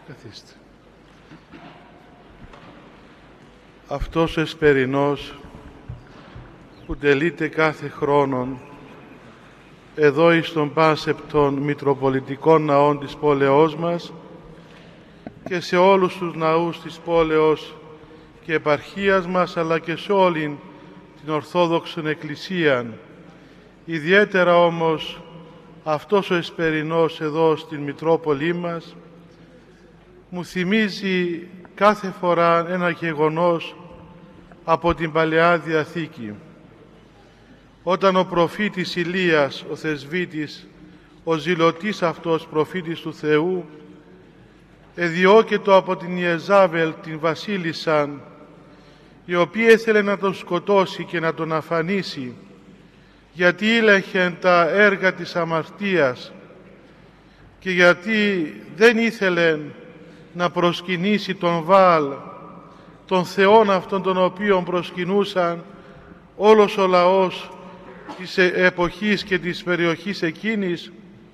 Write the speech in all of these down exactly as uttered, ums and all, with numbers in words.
Καθίστε. Αυτός ο εσπερινός που τελείται κάθε χρόνον εδώ εις των πάσεπτων μητροπολιτικών ναών της πόλεως μας και σε όλους τους ναούς της πόλεως και επαρχίας μας, αλλά και σε όλη την Ορθόδοξη Εκκλησία. Ιδιαίτερα όμως αυτός ο εσπερινός εδώ στην Μητρόπολη μας μου θυμίζει κάθε φορά ένα γεγονός από την Παλαιά Διαθήκη, όταν ο προφήτης Ηλίας, ο θεσβήτης, ο ζηλωτής αυτός προφήτης του Θεού, εδιώκετο από την Ιεζάβελ την βασίλισσαν, η οποία ήθελε να τον σκοτώσει και να τον αφανίσει, γιατί ήλεχε τα έργα της αμαρτίας και γιατί δεν ήθελε να προσκυνήσει τον Βαάλ, τον Θεόν αυτόν τον οποίον προσκυνούσαν όλος ο λαός της εποχής και της περιοχής εκείνης.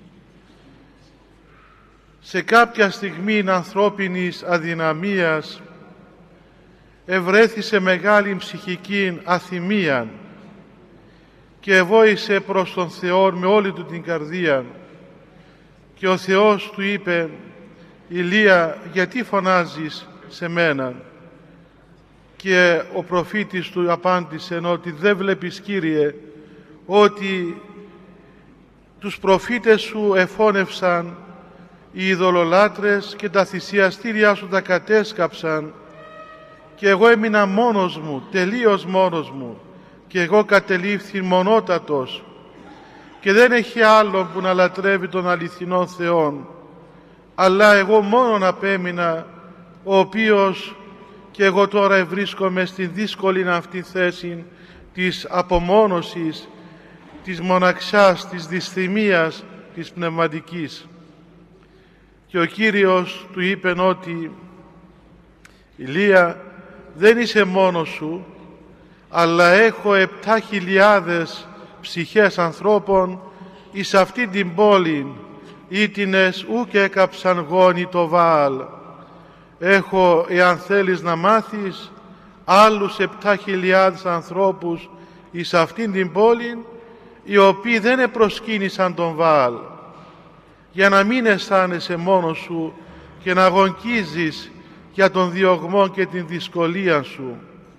Σε κάποια στιγμή ανθρώπινης αδυναμίας ευρέθη σε μεγάλη ψυχική αθυμία και εβόησε προς τον Θεό με όλη του την καρδία, και ο Θεός του είπε: «Ηλία, γιατί φωνάζεις σε μένα?» Και ο προφήτης του απάντησε ότι «Δεν βλέπεις, Κύριε, ότι τους προφήτες σου εφώνευσαν οι ειδωλολάτρες και τα θυσιαστήριά σου τα κατέσκαψαν και εγώ έμεινα μόνος μου, τελείως μόνος μου, και εγώ κατελήφθη μονότατος και δεν έχει άλλον που να λατρεύει τον αληθινόν Θεόν, αλλά εγώ μόνον απέμεινα, ο οποίος και εγώ τώρα ευρίσκομαι στην δύσκολη αυτή θέση της απομόνωσης, της μοναξιάς, της δυσθυμίας, της πνευματικής». Και ο Κύριος του είπε ότι «Ηλία, δεν είσαι μόνος σου, αλλά έχω επτά χιλιάδες ψυχές ανθρώπων εις αυτή την πόλη, ήτινες ου και έκαψαν γόνοι το Βαάλ. Έχω, εάν θέλεις να μάθεις, άλλους επτά χιλιάδες ανθρώπους εις αυτήν την πόλη, οι οποίοι δεν επροσκύνησαν τον Βαάλ, για να μην αισθάνεσαι μόνος σου και να αγωνκίζεις για τον διωγμό και την δυσκολία σου».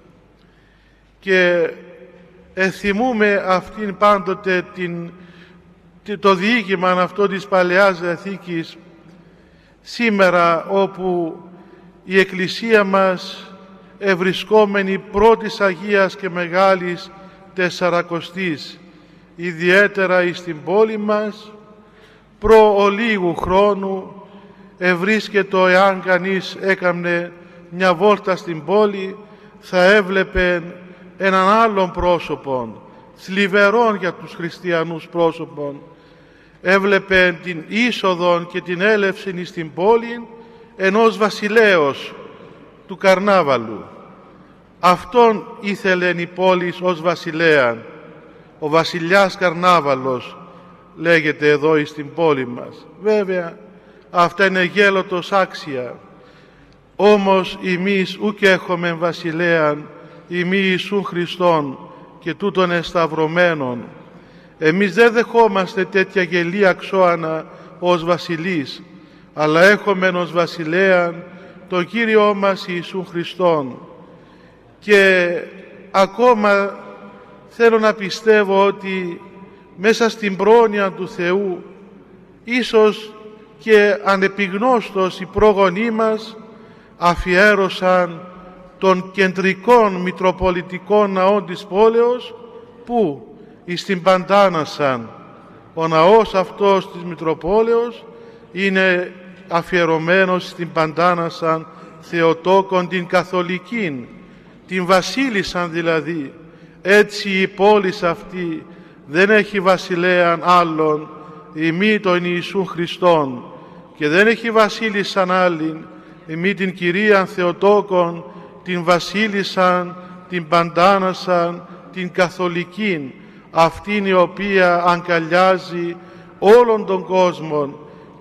Και εθυμούμε αυτήν πάντοτε την, το διήγημα αυτό της Παλαιάς Διαθήκης σήμερα, όπου η Εκκλησία μας, ευρισκόμενη πρώτης Αγίας και Μεγάλης Τεσσαρακοστής, ιδιαίτερα εις την πόλη μας, προ ολίγου χρόνου ευρίσκεται, εάν κανείς έκαμνε μια βόλτα στην πόλη, θα έβλεπε έναν άλλον πρόσωπον, θλιβερόν για τους χριστιανούς πρόσωπον. Έβλεπε την είσοδον και την έλευσιν στην πόλη ενός βασιλέως του καρνάβαλου. Αυτόν ήθελεν η πόλη ως βασιλέα. Ο βασιλιάς Καρνάβαλος λέγεται εδώ στην πόλη μας. Βέβαια αυτά είναι γέλοτος άξια, όμως εμείς ουκ έχουμε βασιλέαν, ημί Ιησούν Χριστόν και τούτον εσταυρωμένον. Εμείς δεν δεχόμαστε τέτοια γελία ξώανα ως βασιλείς, αλλά έχουμε ως βασιλέαν τον Κύριό μας Ιησούν Χριστόν. Και ακόμα θέλω να πιστεύω ότι μέσα στην πρόνοια του Θεού, ίσως και ανεπιγνώστος, οι πρόγονοί μας αφιέρωσαν των κεντρικών μητροπολιτικών ναών της πόλεως, που εις την Παντάνασαν. Ο ναός αυτός της Μητροπόλεως είναι αφιερωμένος στην Παντάνασαν Θεοτόκον την Καθολική, την βασίλισσαν δηλαδή. Έτσι η πόλη αυτή δεν έχει βασιλέαν άλλον ημί τον Ιησούν Χριστόν, και δεν έχει βασίλισσαν άλλην ημί την Κυρίαν Θεοτόκον, την βασίλισσαν, την Παντάνασαν, την Καθολική, αυτήν η οποία αγκαλιάζει όλον τον κόσμο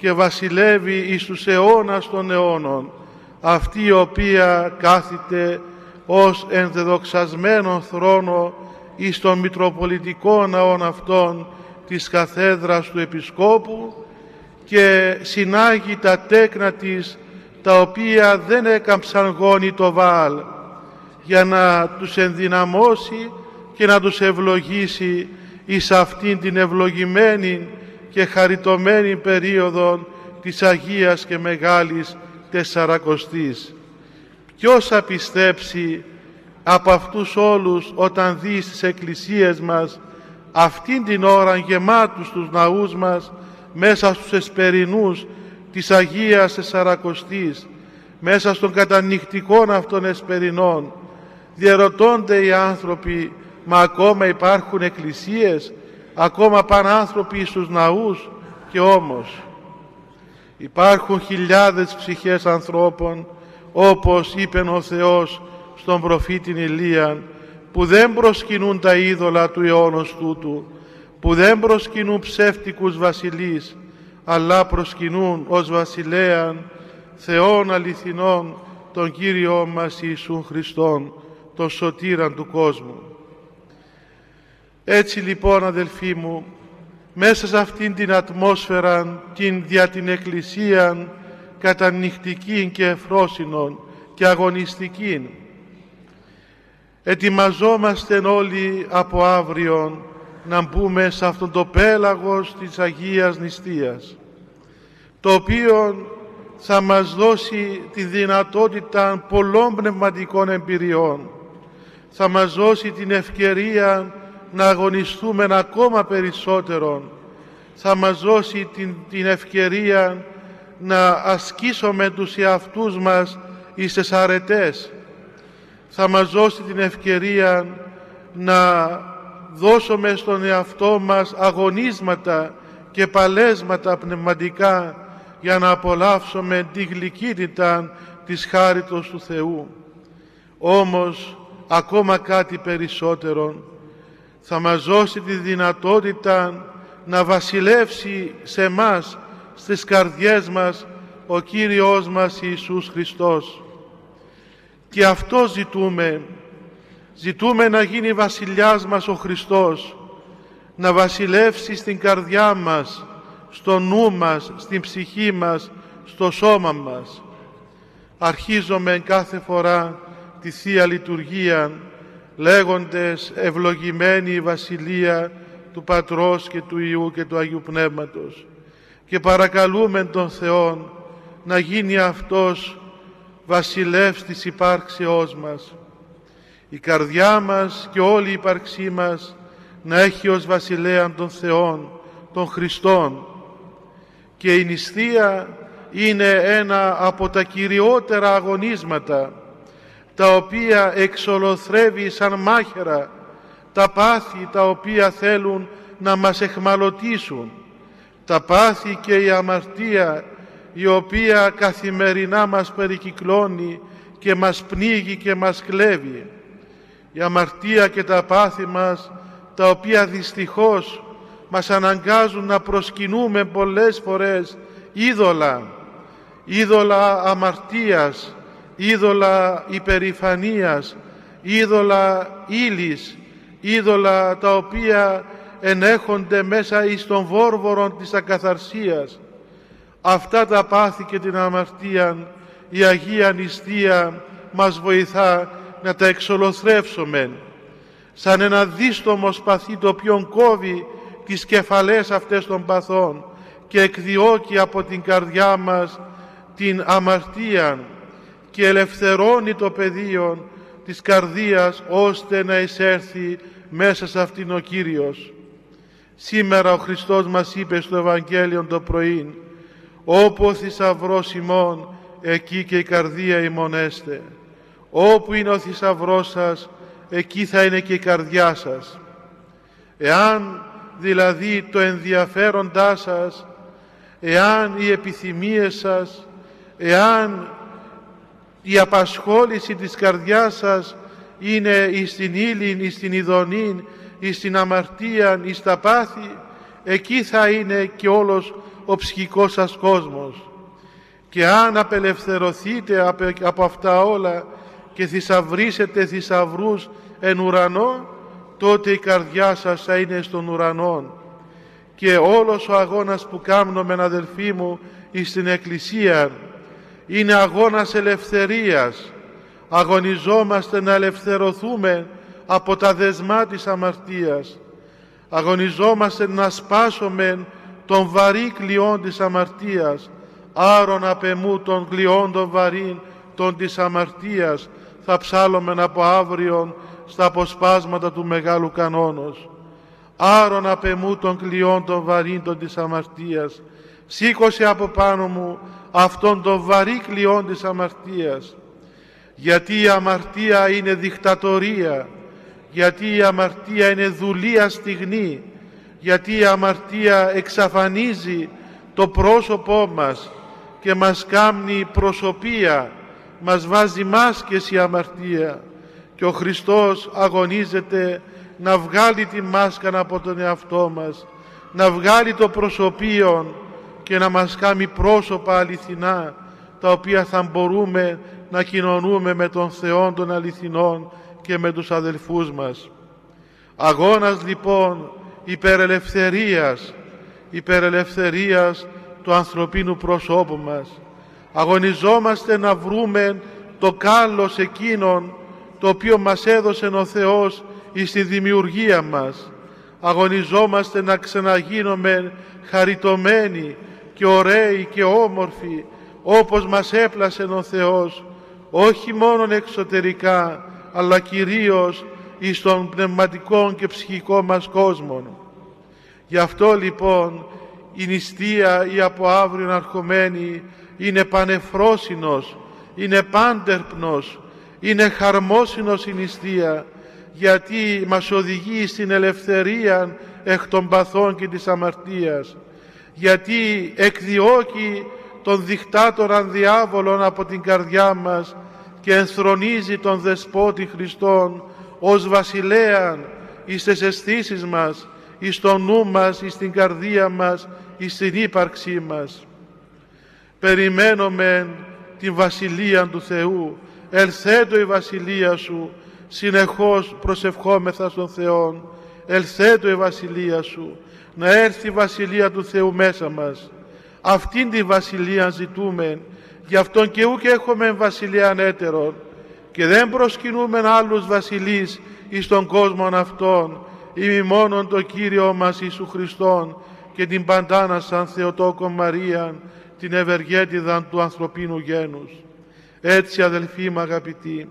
και βασιλεύει εις τους αιώνας των αιώνων, αυτή η οποία κάθεται ως ενδεδοξασμένο θρόνο εις των μητροπολιτικών ναών αυτών της καθέδρας του Επισκόπου και συνάγει τα τέκνα της, τα οποία δεν έκαμψαν γόνοι το Βαάλ, για να τους ενδυναμώσει και να τους ευλογήσει εις αυτήν την ευλογημένη και χαριτωμένη περίοδο της Αγίας και Μεγάλης Τεσσαρακοστής. Ποιος θα πιστέψει από αυτούς όλους όταν δει στις εκκλησίες μας αυτήν την ώρα γεμάτους τους ναούς μας, μέσα στους εσπερινούς της Αγίας Τεσσαρακοστής, μέσα στον κατανυκτικών αυτών εσπερινών, διερωτώνται οι άνθρωποι, μα ακόμα υπάρχουν εκκλησίες, ακόμα πάνε άνθρωποι στους ναούς? Και όμως υπάρχουν χιλιάδες ψυχές ανθρώπων, όπως είπε ο Θεός στον προφήτη Ηλίαν, που δεν προσκυνούν τα είδωλα του αιώνος τούτου, που δεν προσκυνούν ψεύτικους βασιλείς, αλλά προσκυνούν ως βασιλέαν Θεόν αληθινών, τον Κύριό μας Ιησούν Χριστόν, τον σωτήραν του κόσμου. Έτσι λοιπόν, αδελφοί μου, μέσα σε αυτήν την ατμόσφαιρα, την δια την Εκκλησία κατανυχτική και εφρόσινον και αγωνιστική, ετοιμαζόμαστε όλοι από αύριο να μπούμε σε αυτόν το πέλαγος της Αγίας Νηστείας, το οποίο θα μας δώσει τη δυνατότητα πολλών πνευματικών εμπειριών, θα μας δώσει την ευκαιρία να αγωνιστούμε ακόμα περισσότερο, θα μας δώσει την, την ευκαιρία να ασκήσουμε τους εαυτούς μας εις τις αρετές, θα μας δώσει την ευκαιρία να δώσουμε στον εαυτό μας αγωνίσματα και παλέσματα πνευματικά για να απολαύσουμε τη γλυκύτητα της χάριτος του Θεού. Όμως ακόμα κάτι περισσότερο, θα μας δώσει τη δυνατότητα να βασιλεύσει σε μας, στις καρδιές μας, ο Κύριος μας Ιησούς Χριστός. Και αυτό ζητούμε. Ζητούμε να γίνει βασιλιάς μας ο Χριστός, να βασιλεύσει στην καρδιά μας, στο νου μας, στην ψυχή μας, στο σώμα μας. Αρχίζουμε κάθε φορά τη Θεία Λειτουργία λέγοντες ευλογημένη η Βασιλεία του Πατρός και του Υιού και του Αγίου Πνεύματος, και παρακαλούμε τον Θεό να γίνει Αυτός βασιλεύς της υπάρξεώς μας. Η καρδιά μας και όλη η ύπαρξή μας να έχει ως βασιλέαν των Θεών, των Χριστών. Και η νηστεία είναι ένα από τα κυριότερα αγωνίσματα, τα οποία εξολοθρεύει σαν μάχαιρα τα πάθη τα οποία θέλουν να μας εχμαλωτίσουν, τα πάθη και η αμαρτία η οποία καθημερινά μας περικυκλώνει και μας πνίγει και μας κλέβει. Η αμαρτία και τα πάθη μας, τα οποία δυστυχώς μας αναγκάζουν να προσκυνούμε πολλές φορές είδωλα, είδωλα αμαρτίας, είδωλα υπερηφανίας, είδωλα ύλης, είδωλα τα οποία ενέχονται μέσα εις τον βόρβορο της ακαθαρσίας. Αυτά τα πάθη και την αμαρτία η Αγία Νηστεία μας βοηθά να τα εξολοθρεύσουμε, σαν ένα δίστομο σπαθί το οποίο κόβει τις κεφαλές αυτές των παθών και εκδιώκει από την καρδιά μας την αμαρτία και ελευθερώνει το πεδίο της καρδίας ώστε να εισέρθει μέσα σε αυτήν ο Κύριος. Σήμερα ο Χριστός μας είπε στο Ευαγγέλιο το πρωί, όπου ο θησαυρός ημών, εκεί και η καρδία ημών έστε. Όπου είναι ο θησαυρός σας, εκεί θα είναι και η καρδιά σας. Εάν δηλαδή το ενδιαφέροντά σας, εάν οι επιθυμίες σας, εάν η απασχόληση της καρδιάς σας είναι εις την ύλην, εις την ειδονήν, εις την αμαρτίαν, εις τα πάθη, εκεί θα είναι και όλος ο ψυχικός σας κόσμος. Και αν απελευθερωθείτε από αυτά όλα και θησαυρίσετε θησαυρούς εν ουρανό, τότε η καρδιά σας θα είναι στον ουρανό. Και όλος ο αγώνας που κάνουμε, αδελφοί μου, στην Εκκλησία είναι αγώνας ελευθερίας. Αγωνιζόμαστε να ελευθερωθούμε από τα δεσμά της αμαρτίας. Αγωνιζόμαστε να σπάσουμε τον βαρύ κλειόν της αμαρτίας. Άρον απ' εμού των κλειών των βαρύν των της αμαρτίας, θα ψάλλομεν από αύριον στα αποσπάσματα του Μεγάλου Κανόνος. Άρον απ' εμού των κλειών των βαρύν των της αμαρτίας. Σήκωσε από πάνω μου αυτόν τον βαρύ κλειόν της αμαρτίας. Γιατί η αμαρτία είναι δικτατορία, γιατί η αμαρτία είναι δουλεία στιγνή, γιατί η αμαρτία εξαφανίζει το πρόσωπό μας και μας κάμνει προσωπία, μας βάζει μάσκες η αμαρτία. Και ο Χριστός αγωνίζεται να βγάλει τη μάσκα από τον εαυτό μας, να βγάλει το προσωπείο και να μας κάνει πρόσωπα αληθινά, τα οποία θα μπορούμε να κοινωνούμε με τον Θεό των αληθινών και με τους αδελφούς μας. Αγώνας λοιπόν υπερελευθερίας, υπερελευθερίας του ανθρωπίνου προσώπου μας. Αγωνιζόμαστε να βρούμε το κάλος εκείνον το οποίο μας έδωσε ο Θεός στη δημιουργία μας. Αγωνιζόμαστε να ξαναγίνουμε χαριτωμένοι και ωραίοι και όμορφοι, όπως μας έπλασε ο Θεός, όχι μόνο εξωτερικά, αλλά κυρίως εις τον πνευματικό και ψυχικό μας κόσμο. Γι' αυτό λοιπόν η νηστεία, η από αύριο αρχομένη, είναι πανεφρόσινος, είναι πάντερπνος, είναι χαρμόσυνος η νηστεία, γιατί μας οδηγεί στην ελευθερία εκ των παθών και της αμαρτίας, γιατί εκδιώκει τον δικτάτοραν διάβολον από την καρδιά μας και ενθρονίζει τον Δεσπότη Χριστόν ως βασιλέαν εις τις αισθήσεις μας, εις το νου μας, εις την καρδία μας, εις την ύπαρξή μας. Περιμένουμε την Βασιλεία του Θεού. Ελθέτω η Βασιλεία Σου, συνεχώς προσευχόμεθα στον Θεό. Ελθέτω η Βασιλεία Σου, να έρθει η Βασιλεία του Θεού μέσα μας. Αυτήν τη Βασιλεία ζητούμε, γι' αυτόν και ούκ έχουμε βασιλείαν έτερον και δεν προσκυνούμε άλλους βασιλείς εις τον κόσμο αυτόν, ή μόνον το Κύριο μας Ιησού Χριστόν και την παντάνα σαν Θεοτόκον Μαρίαν, την ευεργέτιδαν του ανθρωπίνου γένους. Έτσι, αδελφοί μου αγαπητοί,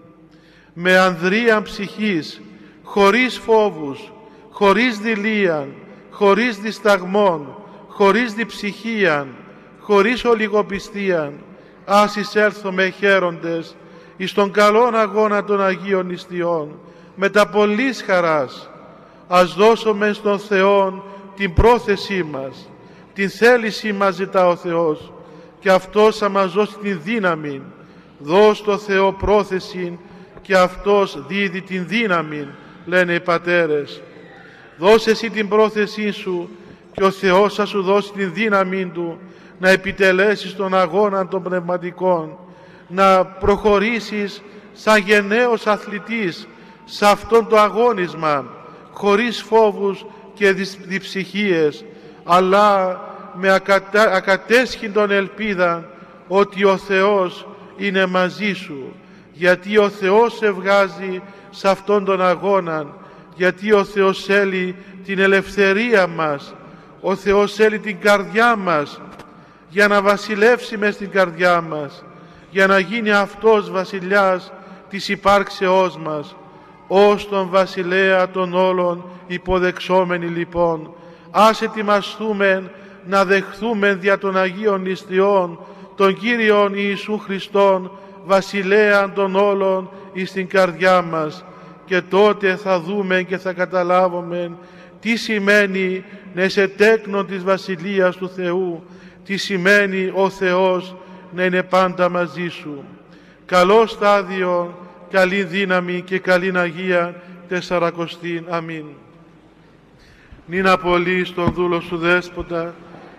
με ανδρίαν ψυχής, χωρίς φόβους, χωρίς δειλίαν, χωρίς δισταγμών, χωρίς διψυχίαν, χωρίς ολιγοπιστίαν, ας εισέλθουμε χαίροντες εις τον καλόν αγώνα των Αγίων Νηστειών, με τα πολλής χαράς. Ας δώσουμε στον Θεό την πρόθεσή μας, την θέλησή μας ζητά ο Θεός, και Αυτός θα μας δώσει την δύναμη. Δώσ' το Θεό πρόθεση και Αυτός δίδει την δύναμη, λένε οι πατέρες. Δώσε εσύ την πρόθεσή σου και ο Θεός θα σου δώσει την δύναμη Του να επιτελέσεις τον αγώνα των πνευματικών, να προχωρήσεις σαν γενναίος αθλητής σε αυτόν το αγώνισμα, χωρίς φόβους και διψυχίες, αλλά με ακατα... ακατέσχυντον ελπίδα ότι ο Θεός είναι μαζί σου, γιατί ο Θεός σε βγάζει σε αυτόν τον αγώνα, γιατί ο Θεός θέλει την ελευθερία μας, ο Θεός θέλει την καρδιά μας για να βασιλεύσει μες στην καρδιά μας, για να γίνει Αυτός βασιλιάς της υπάρξεώς μας. Ως τον βασιλέα των όλων υποδεξόμενοι λοιπόν, ας ετοιμαστούμε να δεχθούμε δια των Αγίων Νηστειών τον Κύριον Ιησού Χριστόν, βασιλέαν των όλων εις την καρδιά μας, και τότε θα δούμε και θα καταλάβουμε τι σημαίνει να είσαι τέκνον της Βασιλείας του Θεού, τι σημαίνει ο Θεός να είναι πάντα μαζί σου. Καλό στάδιο, καλή δύναμη και καλή Αγία τεσσαρακοστήν. Αμήν. Νυν απολύς τον δούλο σου Δέσποτα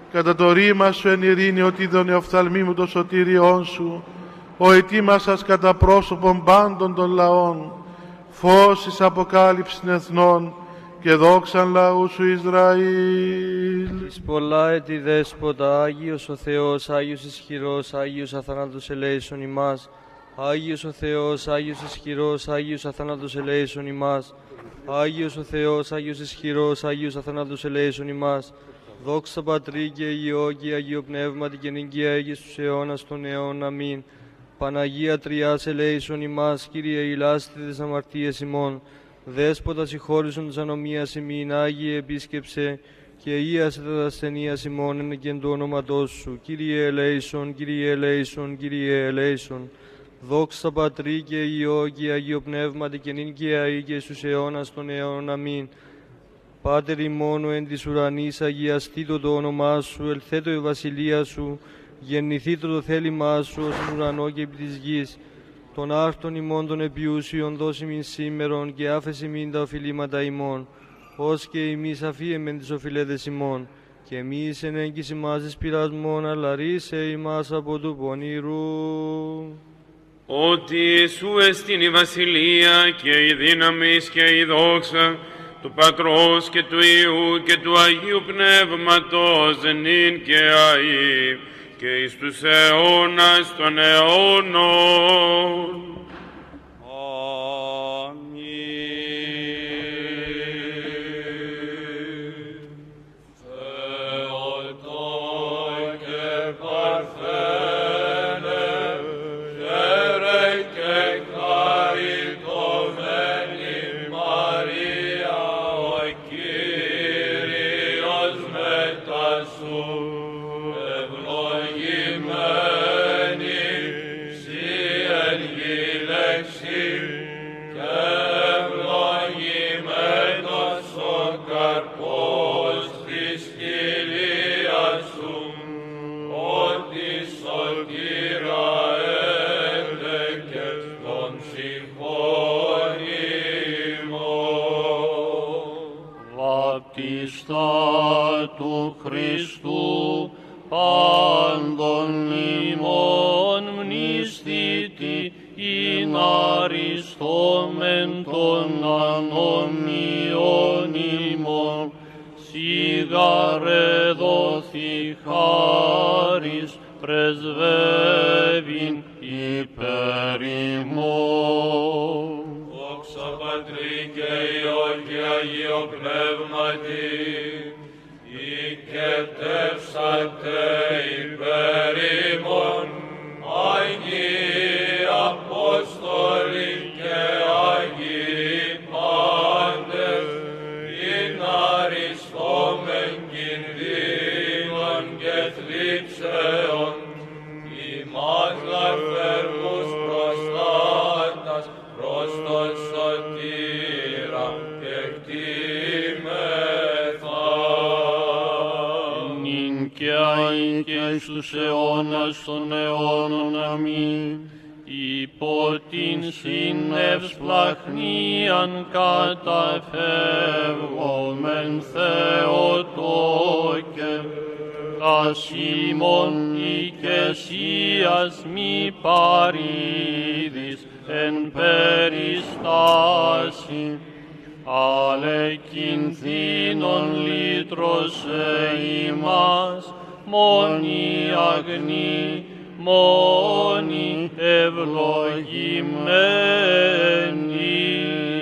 κατά το ρήμα σου εν ειρήνη, ότι δονε οφθαλμή μου το σωτήριόν σου, ο ετοίμασας κατά πρόσωπον πάντων των λαών, φως εις αποκάλυψην εθνών και δόξαν λαού σου Ισραήλ. Εις πολλά έτη δέσποτα, Άγιος ο Θεός, Άγιος ισχυρός, Άγιος αθανάτος ελέησον ημάς. Άγιος ο Θεός, Άγιος ισχυρός, Άγιος αθανάτος ελέησον ημάς. Άγιος ο Θεός, Άγιος ισχυρός, Άγιος αθανάτος ελέησον ημάς. Δόξα Πατρί και Υιό και Αγίο Πνεύματι και νικία έγες τους αιώνας των αιών. Αμήν. Παναγία Τριάς ελέησον ημάς, Κύριε ηλάστη τις αμαρτίες ημών. Δέσποτα συγχώρησον της ανομίας ημίν, Άγιε επίσκεψε και ίασε τα ασθενείας ημών εν και του όνοματός σου. Κύριε ελέησον, Κύριε ελέησον, Κύριε ελέησον. Δόξα Πατρί και Υιό και Αγίο Πνεύματι και νυν και αεί και στους αιώνας των αιών. Αμήν. Πάτερ ημών εν της ουρανής, αγιαστήτω το όνομά σου, ελθέτω η βασιλεία σου, γεννηθήτω το θέλημά σου ως εν ουρανό και επί της γης. Των άρτων ημών των επιούσιων δώσει μην σήμερον και άφεση μην τα οφειλήματα ημών, ως και εμείς αφίεμεν τις οφειλέτες ημών. Και εμείς εν έγκυση μας εις πειρασμόν, αλλά ρίσε ημάς από του πονηρού. Ότι σου εστίν η βασιλεία και η δύναμη και η δόξα του Πατρός και του Υιού και του Αγίου Πνεύματος νυν και αεί και εις τους αιώνας των αιώνων. του Χριστού πάντων ημών μνηστήτη ειν αριστόμεν των ανομιών ημών σιγαρέ δόθη χάρις πρεσβεύειν υπέρ ημών. Δόξα Πατρί και Υιό και Αγίο Πνεύματι, οικετεύσατε υπέρ ημών, Άγιοι Απόστολοι και Άγιοι πάντες, ειν αριστόμεν κινδύνων και θλίψεων, ημάς λαφέρμους προστάτας προς τον σωτήρα και κτήμεθα. Νυν και αεί και στους αιώνας των αιώνων. Αμήν. Υπό την συνευσπλαχνίαν καταφεύγομεν Θεοτόκε, ασήμων οικεσίας μη παρήδης εν περιστάσει, ale κινθήνων λύτρωσε ημάς, μόνοι αγνοί, μόνοι ευλογημένοι.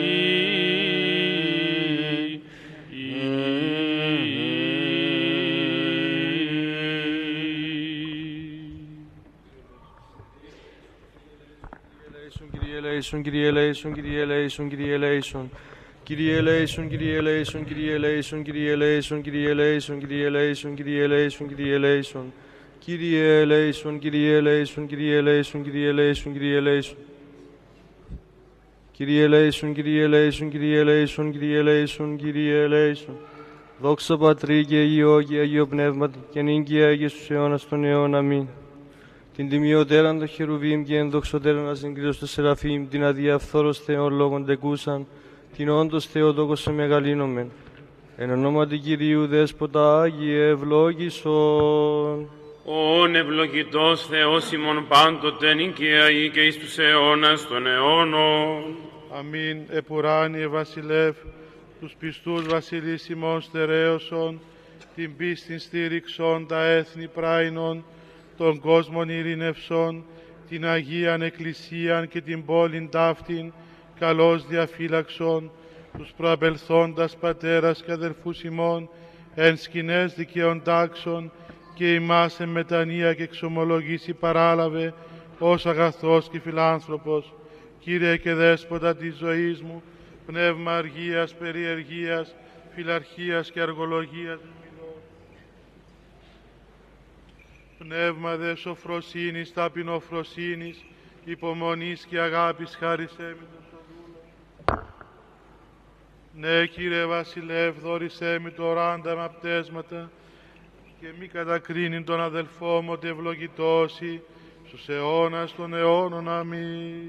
Kyrie eleison, Kyrie eleison, Kyrie eleison, Kyrie eleison. Kyrie eleison, Kyrie eleison, Kyrie eleison, Kyrie eleison, Kyrie eleison, Kyrie eleison, Kyrie eleison, Kyrie eleison. Kyrie eleison, Kyrie eleison, Kyrie eleison, Kyrie eleison, Kyrie eleison. Kyrie eleison, Kyrie eleison, Kyrie eleison, Kyrie eleison, Kyrie eleison. Δόξα Πατρί και Υιό και Αγίο Πνεύματι και νυν και αεί και στους αιώνας των αιών. Αμήν. Την τιμιωτέραν των χερουβίμ και ενδοξωτέραν ασυγκρίτως των σεραφείμ, την αδιαφθόρος Θεόν λόγων τεκούσαν, την όντως Θεοτόκος σε μεγαλύνομεν. Εν ονόματι Κυρίου Δέσποτα Άγιε ευλόγησον. Ον ευλογητός Θεός ημών πάντοτε νικαίοι και εις τους αιώνας των αιώνων. Αμήν. Επουράνιε βασιλεύ, τους πιστούς βασιλείς ημών στερέωσον, την πίστην στήριξον, τα έθνη πράινον, τον κόσμον ειρηνευσον, την Αγίαν Εκκλησίαν και την πόλην ταύτην, καλώς διαφύλαξον, τους προαπελθόντας πατέρας και αδελφούς ημών, εν σκηνές δικαίων τάξεων, και ημάς εν μετανία και εξομολογήσει παράλαβε, ως αγαθός και φιλάνθρωπος. Κύριε και Δέσποτα της ζωής μου, πνεύμα αργίας, περιεργίας, φιλαρχίας και αργολογίας, πνεύμα δε σοφροσύνης, ταπεινοφροσύνης, υπομονής και αγάπης, χάρισέ με το σοδούλο. Ναι, Κύριε Βασιλεύ, δώρισέ με το ράντα πτέσματα και μη κατακρίνει τον αδελφό μου ότι ευλογητώσει στους αιώνας των αιώνων. Αμήν.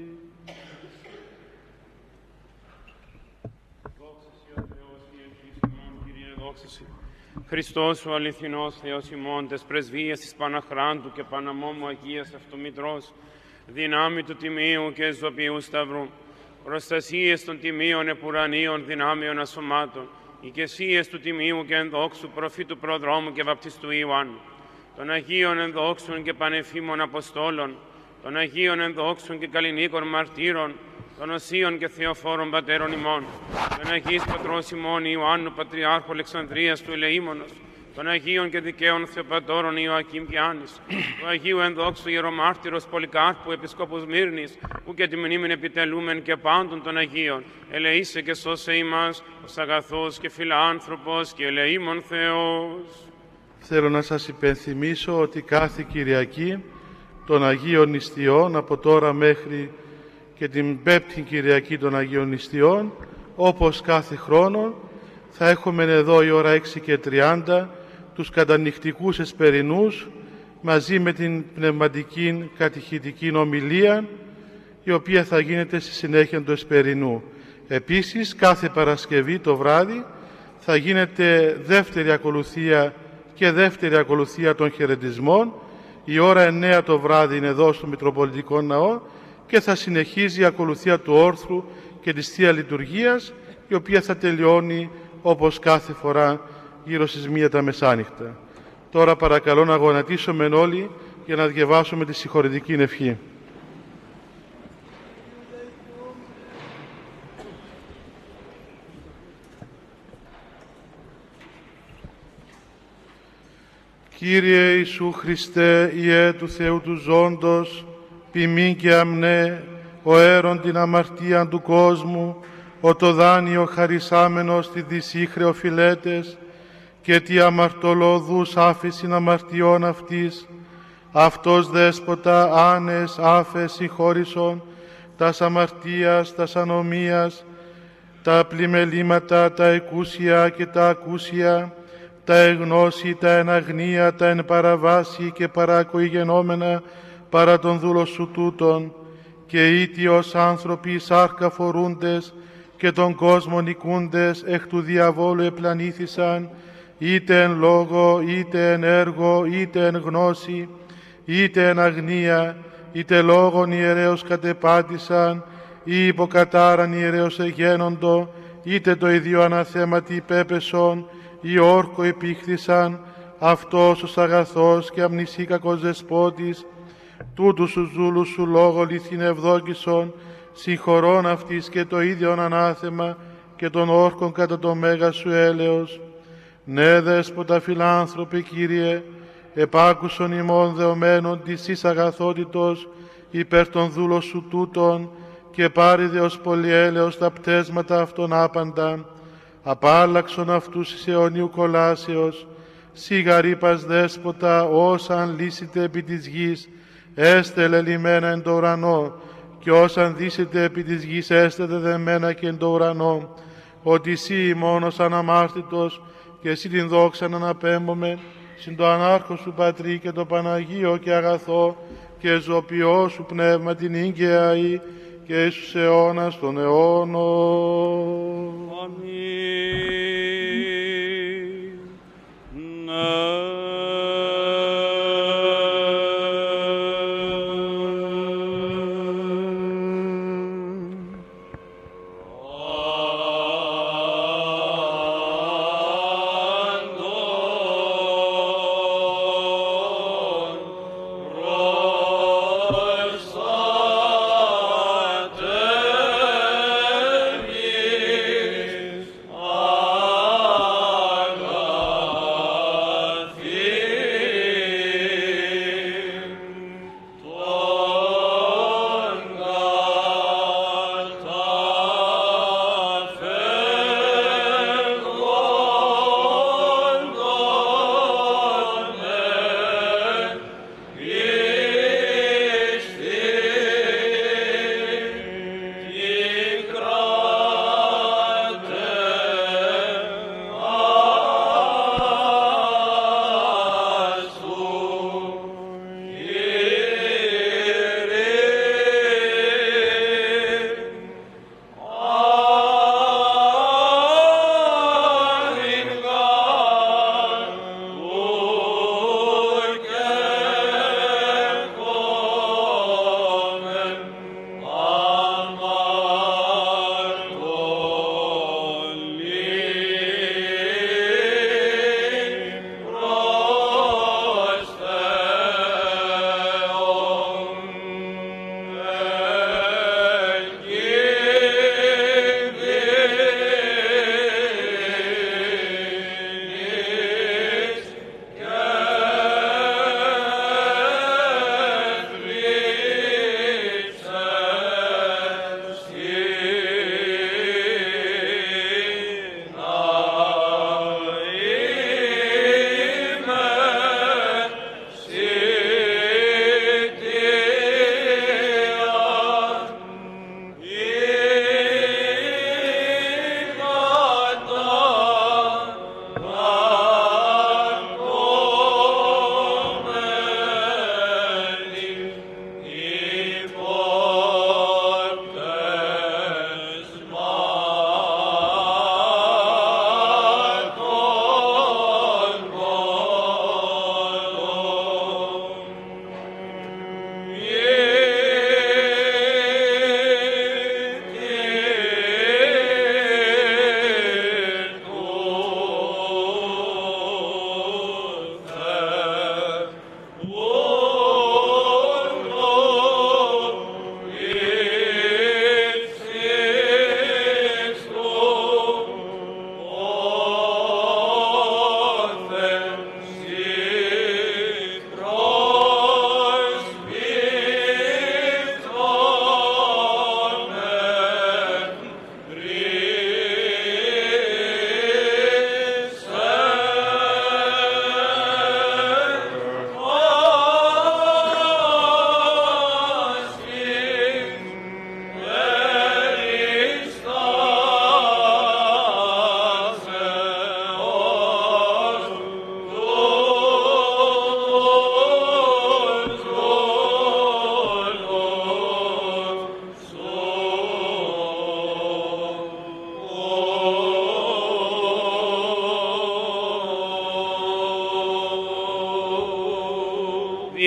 Χριστός ο αληθινός Θεός ημών, τες πρεσβείες της Παναχράντου και Παναμόμου Αγίας Αυτομητρός, δυνάμει του Τιμίου και Ζωπιού Σταυρού, προστασίες των Τιμίων Επουρανίων δυνάμεων ασωμάτων, οικεσίες του Τιμίου και ενδόξου προφήτου Προδρόμου και Βαπτιστού Ιωάννου, των Αγίων ενδόξων και πανεφήμων Αποστόλων, των Αγίων ενδόξων και καλλινίκων μαρτύρων, των Οσίων και Θεοφόρων Πατέρων ημών, των Αγίης Πατρός ημών Ιωάννου Πατριάρχου Αλεξανδρίας του Ελεήμονος, των Αγίων και δικαίων Θεοπατώρων Ιωακήμ και Άννης, του Αγίου ενδόξου Ιερομάρτυρος Πολυκάρπου Επισκόπου Σμύρνης, που και τη μνήμην επιτελούμεν και πάντων των Αγίων, ελεήσε και σώσε ημάς, ως αγαθός και φιλάνθρωπος και ελεήμων Θεός. Θέλω να σας υπενθυμίσω ότι κάθε Κυριακή των Αγίων Νηστειών, από τώρα μέχρι και την πέμπτη Κυριακή των Αγίων Νηστειών, όπως κάθε χρόνο, θα έχουμε εδώ η ώρα έξι και τριάντα τους κατανυχτικούς εσπερινούς μαζί με την πνευματική κατηχητική ομιλία, η οποία θα γίνεται στη συνέχεια του εσπερινού. Επίσης, κάθε Παρασκευή το βράδυ θα γίνεται δεύτερη ακολουθία και δεύτερη ακολουθία των χαιρετισμών. Η ώρα εννέα το βράδυ είναι εδώ στο Μητροπολιτικό Ναό και θα συνεχίζει η ακολουθία του όρθρου και της Θεία Λειτουργίας, η οποία θα τελειώνει όπως κάθε φορά γύρω στις μία τα μεσάνυχτα. Τώρα παρακαλώ να γονατίσουμε όλοι για να διαβάσουμε τη συγχωρητική ευχή. Κύριε Ιησού Χριστέ, Ιε του Θεού του ζώντος, ποιμήν και αμνέ, ο αίρον την αμαρτίαν του κόσμου, ο το δάνειο χαρισάμενος τη δυσίχρεο φιλέτες, και τι αμαρτωλώδους άφησιν αμαρτιών αυτής, αυτός Δέσποτα άνες άφες συγχώρησον, τας αμαρτίας, τας ανομίας, τα πλημελήματα, τα εκούσια και τα ακούσια, τα εγνώση, τα εναγνία, τα εν παραβάση και παρακοηγενόμενα παρά τον δούλο σου τούτον, και ήτι ως άνθρωποι σάρκα φορούντες και τον κόσμο νικούντες εκ του διαβόλου επλανήθησαν, είτε εν λόγω, είτε εν έργο, είτε εν γνώση, είτε εν αγνία, είτε λόγων ιερέως κατεπάτησαν, ή υποκατάραν ιερέως εγένοντο, είτε το ίδιο αναθέματι υπέπεσον, ή όρκο επίχθησαν, αυτός ως αγαθός και αμνησίκακος δεσπότης, τούτου σου ζούλου σου λόγο λυθήν ευδόκησον, συγχωρών αυτής και το ίδιον ανάθεμα και των όρκων κατά το μέγα σου έλεος. Ναι, Δέσποτα φιλάνθρωπε Κύριε, επάκουσον ημών δεωμένων της εις αγαθότητος υπέρ των δούλων σου τούτων, και πάρει ως πολυέλεος τα πτέσματα αυτών άπαντα, απάλλαξον αυτούς εις αιωνίου κολάσεως, σιγαρήπας Δέσποτα, όσαν λύσετε επί της γης, έστε λελειμμένα εν το ουρανό, και όσαν δύσετε επί της γης, έστε δεδεμένα και εν το ουρανό, ότι εσύ μόνος αναμάρτητος, και εσύ την δόξα να αναπέμπομαι, συν το ανάρχο σου Πατρί και το Παναγίο και αγαθό, και ζωπιό σου πνεύμα την ίγκαια ή, και εις τους αιώνας των αιώνων. Αμήν.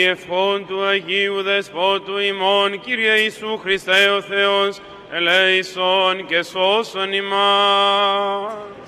ευχών του Αγίου Δεσπότου ημών, Κύριε Ιησού Χριστέ ο Θεός, ελέησον και σώσον ημάς.